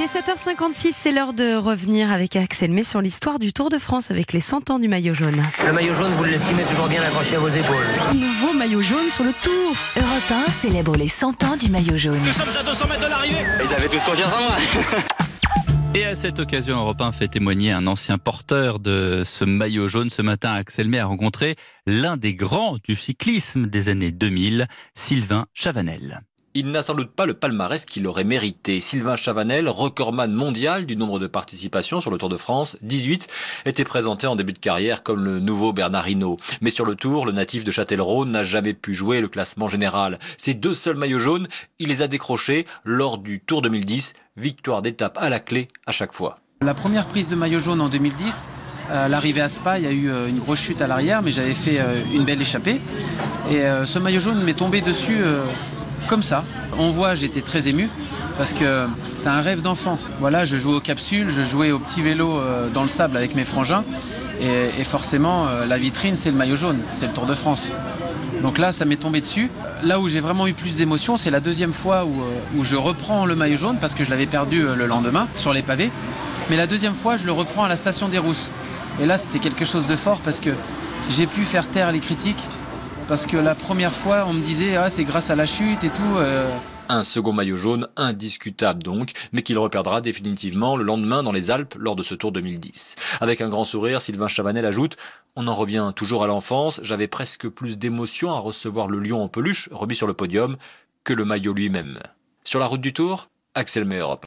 est 7h56, c'est l'heure de revenir avec Axel May sur l'histoire du Tour de France avec les 100 ans du maillot jaune. Le maillot jaune, vous l'estimez toujours bien accroché à vos épaules. Nouveau maillot jaune sur le Tour. Europe 1 célèbre les 100 ans du maillot jaune. Nous sommes à 200 mètres de l'arrivée. Ils avaient tous confiance en moi. Et à cette occasion, Europe 1 fait témoigner un ancien porteur de ce maillot jaune. Ce matin, Axel May a rencontré l'un des grands du cyclisme des années 2000, Sylvain Chavanel. Il n'a sans doute pas le palmarès qu'il aurait mérité. Sylvain Chavanel, recordman mondial du nombre de participations sur le Tour de France, 18, était présenté en début de carrière comme le nouveau Bernard Hinault. Mais sur le Tour, le natif de Châtellerault n'a jamais pu jouer le classement général. Ses deux seuls maillots jaunes, il les a décrochés lors du Tour 2010. Victoire d'étape à la clé à chaque fois. La première prise de maillot jaune en 2010, à l'arrivée à Spa, il y a eu une grosse chute à l'arrière, mais j'avais fait une belle échappée. Et ce maillot jaune m'est tombé dessus comme ça. On voit, j'étais très ému parce que c'est un rêve d'enfant. Voilà, je jouais aux capsules, je jouais au petit vélo dans le sable avec mes frangins. Et forcément, la vitrine, c'est le maillot jaune, c'est le Tour de France. Donc là, ça m'est tombé dessus. Là où j'ai vraiment eu plus d'émotion, c'est la deuxième fois où je reprends le maillot jaune parce que je l'avais perdu le lendemain sur les pavés. Mais la deuxième fois, je le reprends à la station des Rousses. Et là, c'était quelque chose de fort parce que j'ai pu faire taire les critiques. Parce que la première fois, on me disait « Ah, c'est grâce à la chute et tout ». Un second maillot jaune indiscutable donc, mais qu'il reperdra définitivement le lendemain dans les Alpes lors de ce Tour 2010. Avec un grand sourire, Sylvain Chavanel ajoute « On en revient toujours à l'enfance, j'avais presque plus d'émotion à recevoir le lion en peluche remis sur le podium que le maillot lui-même ». Sur la route du Tour, Axel May, Europe 1.